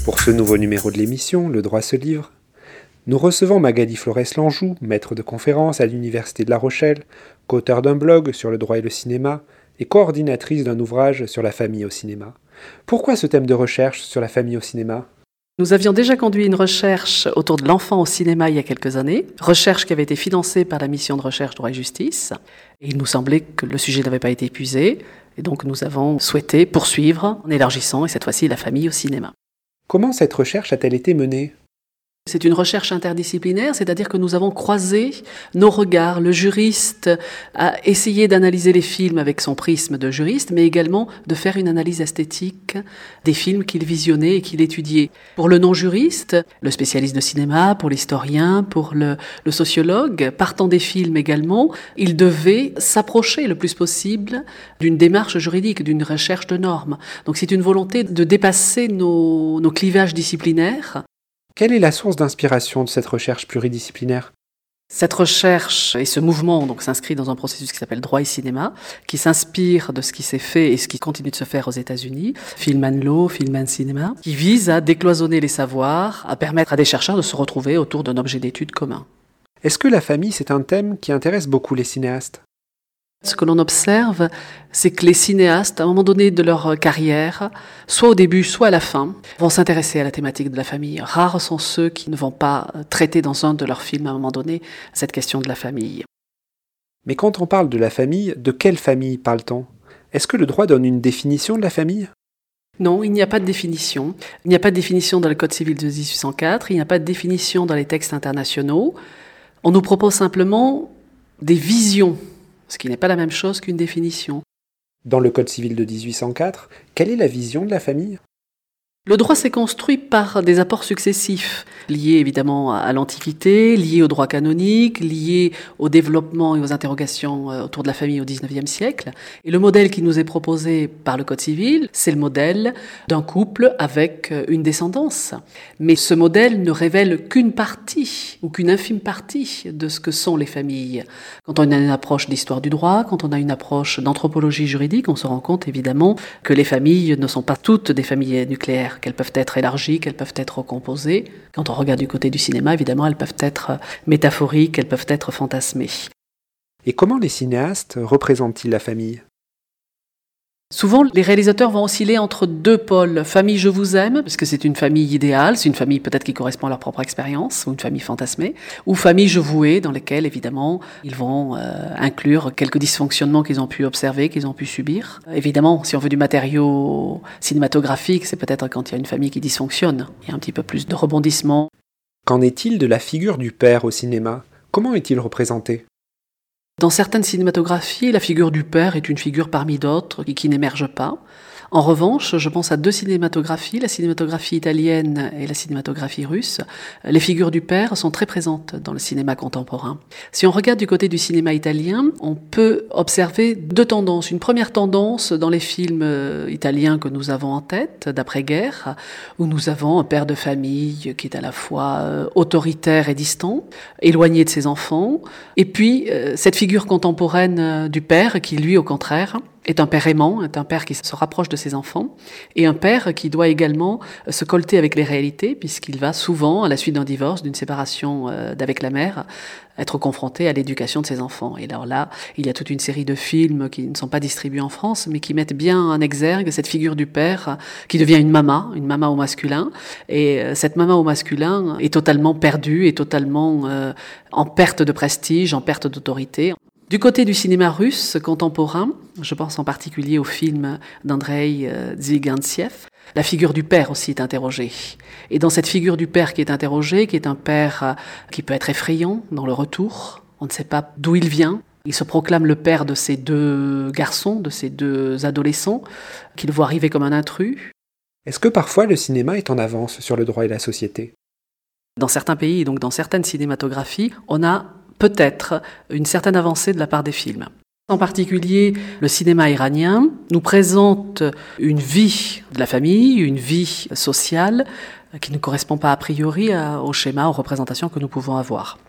Pour ce nouveau numéro de l'émission, Le droit se livre, nous recevons Magali Flores-Lanjou, maître de conférence à l'Université de La Rochelle, co-auteur d'un blog sur le droit et le cinéma et coordinatrice d'un ouvrage sur la famille au cinéma. Pourquoi ce thème de recherche sur la famille au cinéma ? Nous avions déjà conduit une recherche autour de l'enfant au cinéma il y a quelques années, recherche qui avait été financée par la mission de recherche Droit et Justice. Et il nous semblait que le sujet n'avait pas été épuisé, et donc nous avons souhaité poursuivre en élargissant, et cette fois-ci, la famille au cinéma. Comment cette recherche a-t-elle été menée ? C'est une recherche interdisciplinaire, c'est-à-dire que nous avons croisé nos regards. Le juriste a essayé d'analyser les films avec son prisme de juriste, mais également de faire une analyse esthétique des films qu'il visionnait et qu'il étudiait. Pour le non-juriste, le spécialiste de cinéma, pour l'historien, pour le sociologue, partant des films également, il devait s'approcher le plus possible d'une démarche juridique, d'une recherche de normes. Donc c'est une volonté de dépasser nos clivages disciplinaires. Quelle est la source d'inspiration de cette recherche pluridisciplinaire ? Cette recherche et ce mouvement s'inscrit dans un processus qui s'appelle Droit et Cinéma, qui s'inspire de ce qui s'est fait et ce qui continue de se faire aux États-Unis, Film and Law, Film and Cinema, qui vise à décloisonner les savoirs, à permettre à des chercheurs de se retrouver autour d'un objet d'étude commun. Est-ce que la famille, c'est un thème qui intéresse beaucoup les cinéastes ? Ce que l'on observe, c'est que les cinéastes, à un moment donné de leur carrière, soit au début, soit à la fin, vont s'intéresser à la thématique de la famille. Rares sont ceux qui ne vont pas traiter dans un de leurs films, à un moment donné, cette question de la famille. Mais quand on parle de la famille, de quelle famille parle-t-on ? Est-ce que le droit donne une définition de la famille ? Non, il n'y a pas de définition. Il n'y a pas de définition dans le Code civil de 1804, il n'y a pas de définition dans les textes internationaux. On nous propose simplement des visions, ce qui n'est pas la même chose qu'une définition. Dans le Code civil de 1804, quelle est la vision de la famille ? Le droit s'est construit par des apports successifs, liés évidemment à l'Antiquité, liés au droit canonique, liés au développement et aux interrogations autour de la famille au XIXe siècle. Et le modèle qui nous est proposé par le Code civil, c'est le modèle d'un couple avec une descendance. Mais ce modèle ne révèle qu'une partie, ou qu'une infime partie de ce que sont les familles. Quand on a une approche d'histoire du droit, quand on a une approche d'anthropologie juridique, on se rend compte évidemment que les familles ne sont pas toutes des familles nucléaires, qu'elles peuvent être élargies, qu'elles peuvent être recomposées. Quand on regarde du côté du cinéma, évidemment, elles peuvent être métaphoriques, elles peuvent être fantasmées. Et comment les cinéastes représentent-ils la famille ? Souvent, les réalisateurs vont osciller entre deux pôles. Famille, je vous aime, parce que c'est une famille idéale, c'est une famille peut-être qui correspond à leur propre expérience, ou une famille fantasmée, ou famille, je vous hais, dans lesquelles, évidemment, ils vont inclure quelques dysfonctionnements qu'ils ont pu observer, qu'ils ont pu subir. Évidemment, si on veut du matériau cinématographique, c'est peut-être quand il y a une famille qui dysfonctionne. Il y a un petit peu plus de rebondissements. Qu'en est-il de la figure du père au cinéma ? Comment est-il représenté ? Dans certaines cinématographies, la figure du père est une figure parmi d'autres qui n'émerge pas. En revanche, je pense à deux cinématographies, la cinématographie italienne et la cinématographie russe. Les figures du père sont très présentes dans le cinéma contemporain. Si on regarde du côté du cinéma italien, on peut observer deux tendances. Une première tendance dans les films italiens que nous avons en tête, d'après-guerre, où nous avons un père de famille qui est à la fois autoritaire et distant, éloigné de ses enfants, et puis cette figure contemporaine du père qui, lui, au contraire, est un père aimant, est un père qui se rapproche de ses enfants, et un père qui doit également se colter avec les réalités, puisqu'il va souvent, à la suite d'un divorce, d'une séparation d'avec la mère, être confronté à l'éducation de ses enfants. Et alors là, il y a toute une série de films qui ne sont pas distribués en France, mais qui mettent bien en exergue cette figure du père qui devient une maman au masculin. Et cette maman au masculin est totalement perdue, est totalement en perte de prestige, en perte d'autorité. Du côté du cinéma russe contemporain, je pense en particulier au film d'Andrei Zvyagintsev, la figure du père aussi est interrogée. Et dans cette figure du père qui est interrogée, qui est un père qui peut être effrayant dans le retour, on ne sait pas d'où il vient. Il se proclame le père de ces deux garçons, de ces deux adolescents, qu'il voit arriver comme un intrus. Est-ce que parfois le cinéma est en avance sur le droit et la société ? Dans certains pays, donc dans certaines cinématographies, on a peut-être une certaine avancée de la part des films. En particulier, le cinéma iranien nous présente une vie de la famille, une vie sociale qui ne correspond pas a priori au schéma, aux représentations que nous pouvons avoir.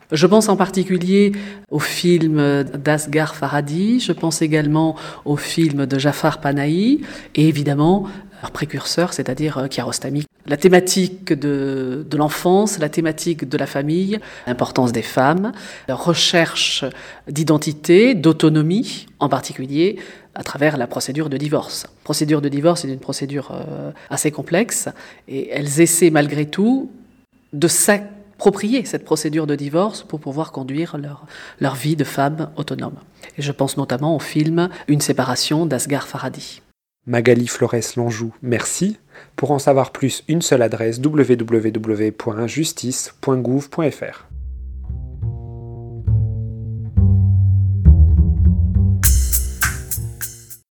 Je pense en particulier au film d'Asghar Farhadi, je pense également au film de Jafar Panahi et évidemment leur précurseur, c'est-à-dire Kiarostami. La thématique de l'enfance, la thématique de la famille, l'importance des femmes, la recherche d'identité, d'autonomie, en particulier à travers la procédure de divorce. La procédure de divorce est une procédure assez complexe et elles essaient malgré tout de s'approprier cette procédure de divorce pour pouvoir conduire leur vie de femme autonome. Et je pense notamment au film Une séparation d'Asghar Farhadi. Magali Flores-Lanjou, merci. Pour en savoir plus, une seule adresse, www.justice.gouv.fr.